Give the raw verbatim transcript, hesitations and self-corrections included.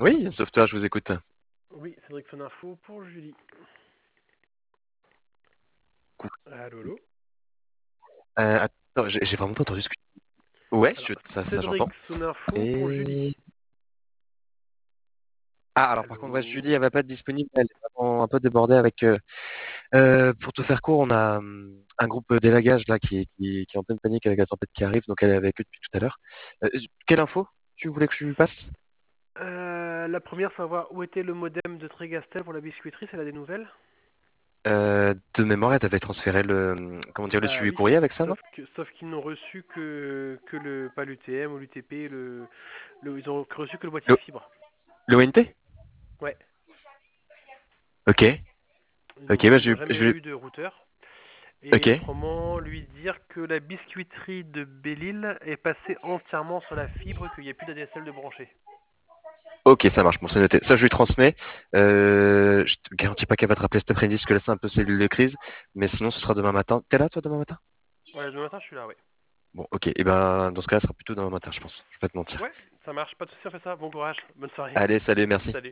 Oui, Software, je vous écoute. Oui, Cédric son info pour Julie. Allô, allô. Euh, attends, j'ai j'ai vraiment pas entendu ce que... Ouais, Alors, je- ça, ça Cédric j'entends. son info pour Julie. Et... Ah, alors par contre, ouais, Julie, Allô. elle va pas être disponible. Elle est vraiment un peu débordée avec... euh, euh, pour te faire court, on a hum, un groupe d'élagage là qui, est- qui, est- qui est en pleine panique avec la tempête qui arrive, donc elle est avec eux depuis tout à l'heure. Euh, quelle info tu voulais que je lui passe? Euh, la première, savoir où était le modem de Trégastel pour la biscuiterie, elle a des nouvelles. Euh, de mémoire, elle t'avait transféré le, hum, comment dire, le Bah suivi oui, courrier avec ça, non? sauf que sauf qu'ils n'ont reçu que que le pas l'U T M ou l'U T P, le, le ils ont reçu que le boîtier Le, fibre. le O N T? Ouais, Ok, ils ok, n'ont bah ils je, n'ont vais- jamais je vais... eu de routeur. Et Ok, autrement, lui dire que la biscuiterie de Belle-Île est passée entièrement sur la fibre, qu'il n'y a plus d'A D S L de branché. ok, ça marche, bon, c'est noté. Ça, je lui transmets. Euh, je te garantis pas qu'elle va te rappeler cet après-midi, parce que là, c'est un peu cellule de crise. Mais sinon, ce sera demain matin. T'es là, toi, demain matin? Ouais, demain matin, je suis là, ouais. Bon, ok. Et ben, dans ce cas, ce sera plutôt demain matin, je pense. Je vais pas te mentir. Ouais, ça marche, pas de soucis, on fait ça. Bon courage, bonne soirée. Allez, salut, merci. Salut.